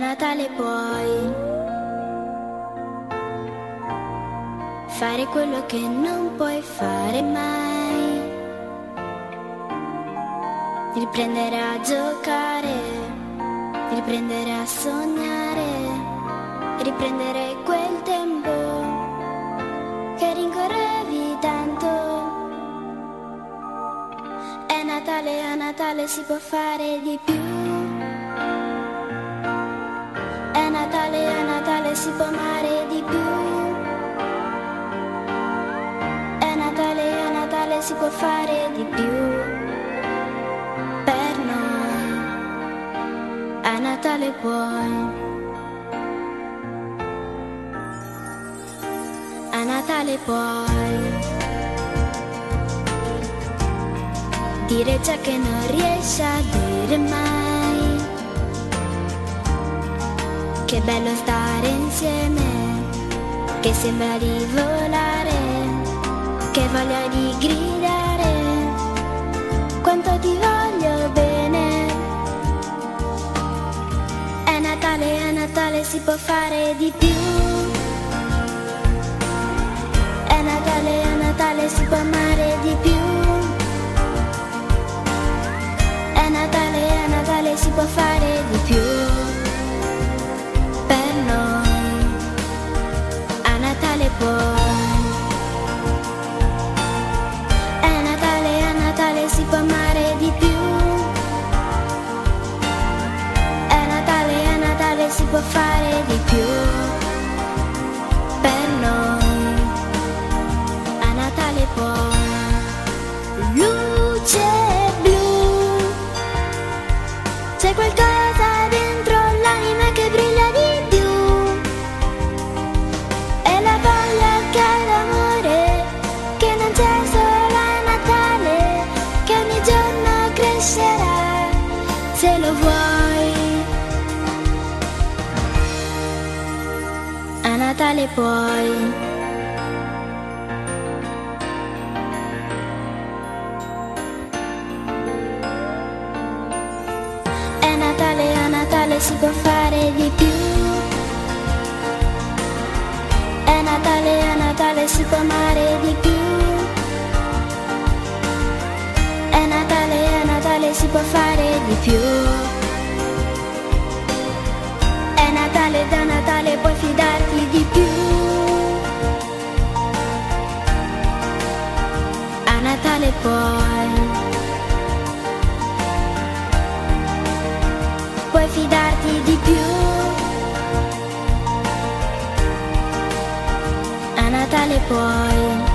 Natale puoi fare quello che non puoi fare mai, riprendere a giocare, riprendere a sognare, riprendere quel tempo che rincorrevi tanto. A Natale si può fare di più. A Natale si può amare di più. A Natale si può fare di più per noi. A Natale puoi. A Natale puoi dire ciò che non riesci a dire mai. Che bello stare insieme, che sembra di volare, che voglia di gridare, quanto ti voglio bene. A Natale si può fare di più. A Natale si può amare di più. A Natale si può fare di più per noi. A Natale puoi. A Natale si può amare di più. A Natale si può fare di più per noi. A Natale puoi. Luce blu, c'è qualcosa dentro l'anima che brilla di più. È la voglia che ha l'amore, che non c'è solo a Natale, che ogni giorno crescerà se lo vuoi. A Natale puoi. A Natale si può fare di più. A Natale si può amare di più. A Natale si può fare di più. È Natale, da Natale puoi fidarti di più. A Natale puoi fidarti di più. A Natale puoi.